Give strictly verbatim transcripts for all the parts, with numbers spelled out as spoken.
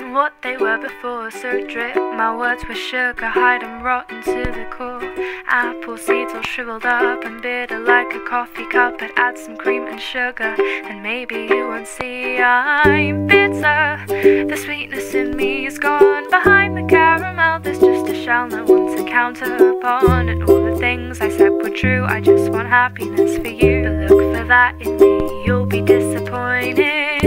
than what they were before. So drip my words with sugar, hide them rotten to the core. Apple seeds all shriveled up and bitter like a coffee cup, but add some cream and sugar and maybe you won't see I'm bitter. The sweetness in me is gone. Behind the caramel there's just a shell no one to counter upon. And all the things I said were true, I just want happiness for you. But look for that in me, you'll be disappointed.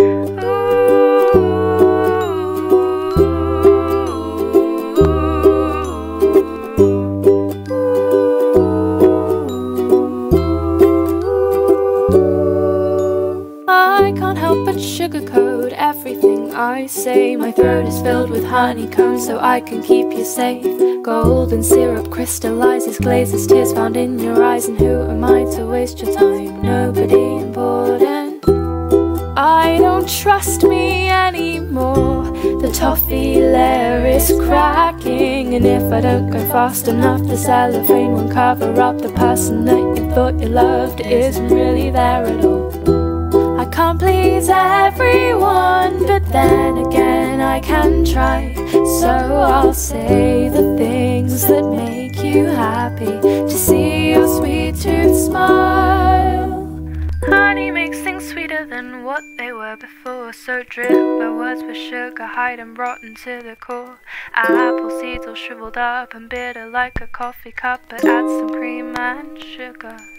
I can't help but sugarcoat everything I say. My throat is filled with honeycomb so I can keep you safe. Golden syrup crystallizes, glazes tears found in your eyes. And who am I to waste your time? Nobody important. I don't trust me anymore. The toffee layer is cracking, and if I don't go fast enough the cellophane won't cover up the person that you thought you loved isn't really there at all. I can't please everyone, but then again I can try. So I'll say the things that make you happy, to see your sweet tooth smile. Honey makes things sweeter than what they were before. So drip my words with sugar, hide them rotten to the core. Apple seeds all shriveled up and bitter like a coffee cup, but add some cream and sugar.